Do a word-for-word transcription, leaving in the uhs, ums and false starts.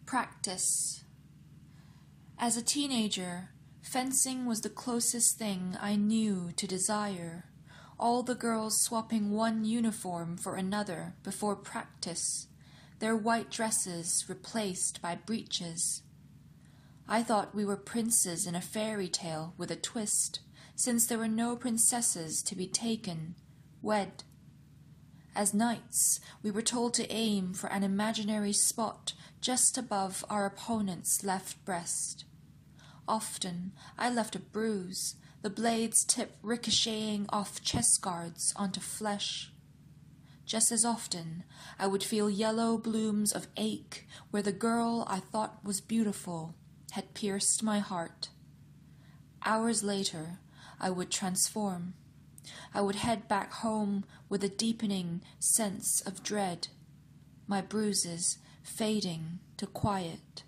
Practice. As a teenager, fencing was the closest thing I knew to desire, all the girls swapping one uniform for another before practice, their white dresses replaced by breeches. I thought we were princes in a fairy tale with a twist, since there were no princesses to be taken, wed. As knights, we were told to aim for an imaginary spot just above our opponent's left breast. Often, I left a bruise, the blade's tip ricocheting off chest guards onto flesh. Just as often, I would feel yellow blooms of ache where the girl I thought was beautiful had pierced my heart. Hours later, I would transform. I would head back home with a deepening sense of dread, my bruises fading to quiet.